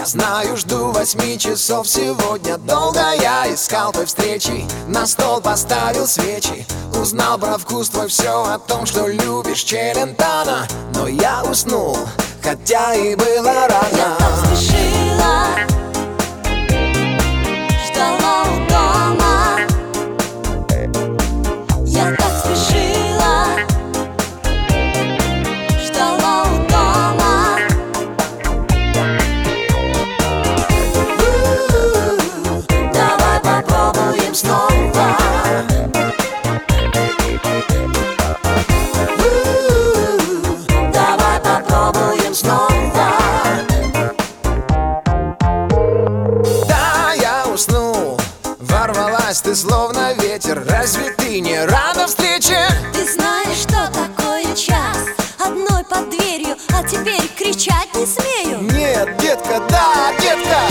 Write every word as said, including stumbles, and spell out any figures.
знаю, жду восьми часов сегодня. Долго я искал той встречи, на стол поставил свечи. Узнал про вкус твой все о том, что любишь Челентано. Но я уснул, хотя и было рано. Я так спешила, ждала у дома. Я так спешила, ждала у дома. У-у-у, давай попробуем снова. У-у-у, давай попробуем снова. Да, я уснул, ворвалась ты словно ветер. Разве ты не рада встрече? Ты знаешь, что такое час одной под дверью, а теперь кричать не смею. Нет, детка, да, детка,